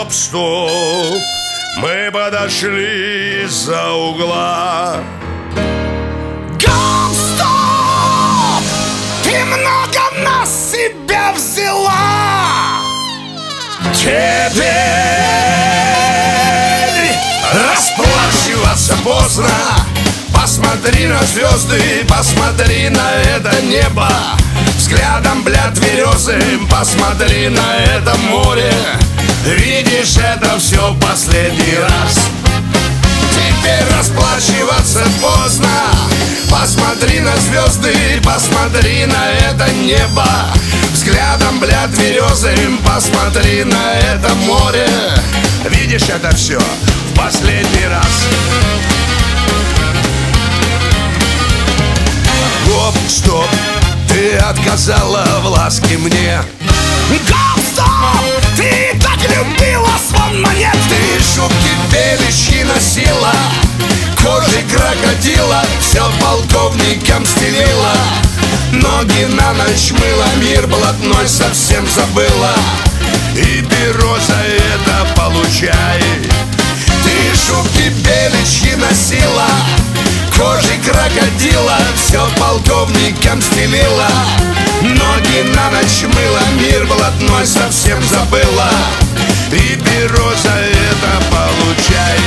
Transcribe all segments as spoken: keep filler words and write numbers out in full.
Гоп-стоп, мы подошли из-за угла. Гоп-стоп, ты много на себя взяла. Теперь расплачиваться поздно. Посмотри на звезды, посмотри на это небо. Взглядом, бля, тверезым, посмотри на это море. Видишь, это все в последний раз. Теперь расплачиваться поздно. Посмотри на звезды, посмотри на это небо. Взглядом, бля, тверезым, посмотри на это море. Видишь, это все в последний раз. Гоп-стоп, ты отказала в ласке мне. Гоп-стоп, ты так любила звон монет. Ты шубки беличьи носила, кожей крокодила, все полковникам стелила. Ноги на ночь мыла, мир блатной совсем забыла. И перо за это получай. Ты шубки беличьи носила, кожей крокодила, все полковникам стелила. Ноги на ночь мыла, мир блатной совсем забыла. И перо за это получай.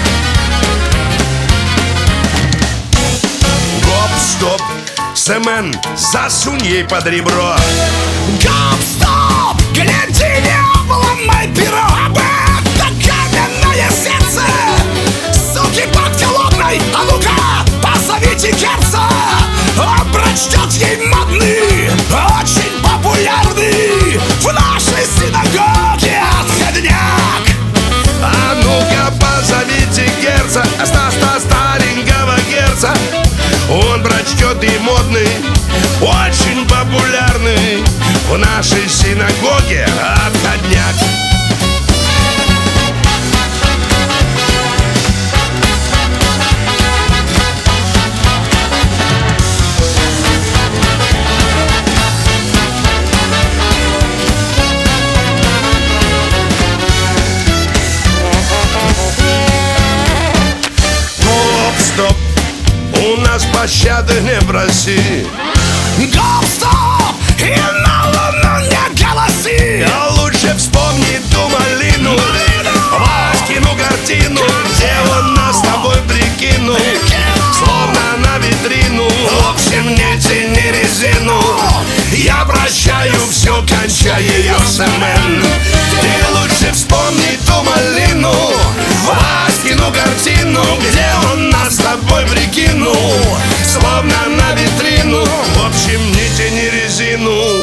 Гоп-стоп, Семен, засунь ей под ребро. Гоп-стоп, гляди, не обломай перо. Об это каменное сердце, суки бактилогной. А ну-ка, позовите Керца, он прочтет ей модный, очень популярный в нашей синагоге отходняк. А ну-ка, позовите Герца, ста-ста старенького Герца. Он прочтет и модный, очень популярный в нашей синагоге отходняк. Гоп-стоп, у нас пощады не проси. Гоп-стоп, и на луну не голоси. А лучше вспомни ту малину, Васькину картину, где он нас с тобой прикинул, словно на витрину. В общем, не тяни резину, я прощаю все, кончай ее, Семен. Ты лучше вспомни ту малину, Васькину картину, где он нас с тобой прикинул, словно на витрину. В общем, не тяни резину,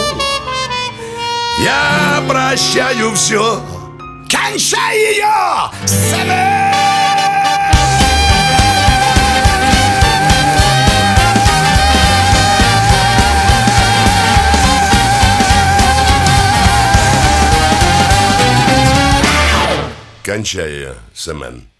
я прощаю все. Кончай ее, Семен! Кончай ее, Семен.